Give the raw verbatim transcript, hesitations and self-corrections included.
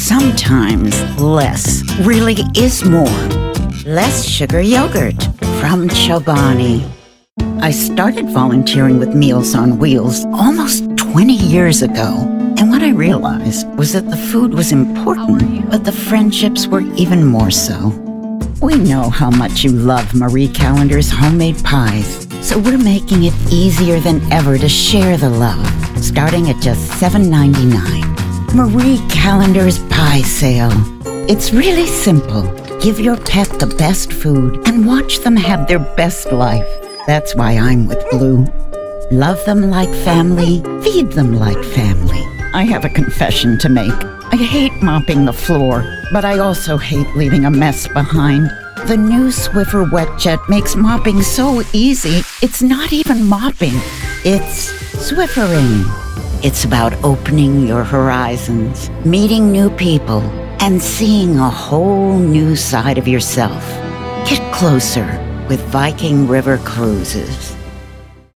Sometimes less really is more. Less sugar yogurt from Chobani. I started volunteering with Meals on Wheels almost twenty years ago. And what I realized was that the food was important, but the friendships were even more so. We know how much you love Marie Callender's homemade pies, so we're making it easier than ever to share the love, starting at just seven ninety-nine. Marie Callender's Pie Sale. It's really simple. Give your pet the best food and watch them have their best life. That's why I'm with Blue. Love them like family, feed them like family. I have a confession to make. I hate mopping the floor, but I also hate leaving a mess behind. The new Swiffer Wet Jet makes mopping so easy, it's not even mopping. It's Swiffering. It's about opening your horizons, meeting new people, and seeing a whole new side of yourself. Get closer with Viking River Cruises.